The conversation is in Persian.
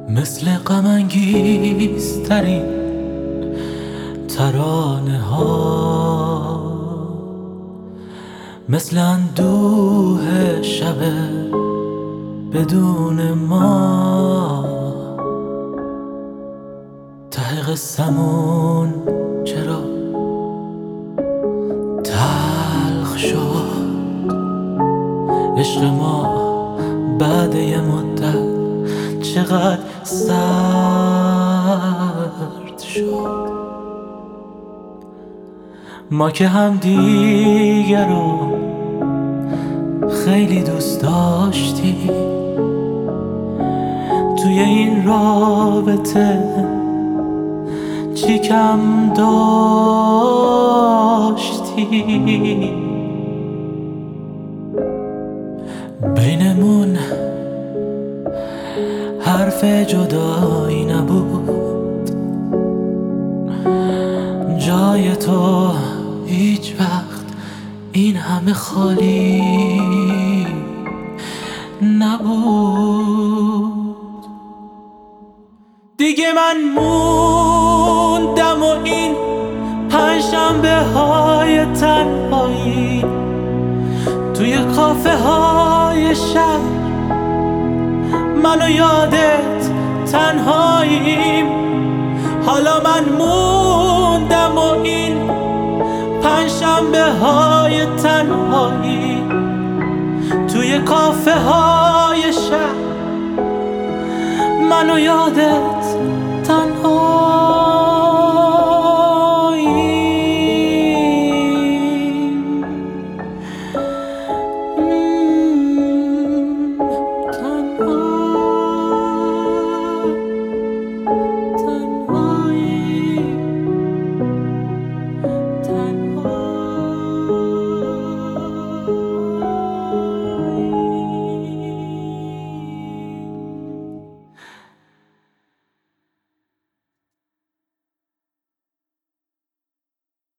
مثل غم انگیزترین ترانه ها، مثل اندوه شب بدون ما. ته قصه‌مون چرا تلخ شد؟ عشق ما بعد یه مدت چقدر سرد شد. ما که هم دیگر رو خیلی دوست داشتیم، توی این رابطه چی کم داشتیم؟ بینمون حرف جدایی نبود، جای تو هیچ وقت این همه خالی نبود. دیگه من موندم و این پنجشنبه های تنهایی توی کافه های شهر، من و یادت تنهاییم. حالا من موندم و این پنجشنبه های تنهایی توی کافه های شهر، من و یادت تنهاییم.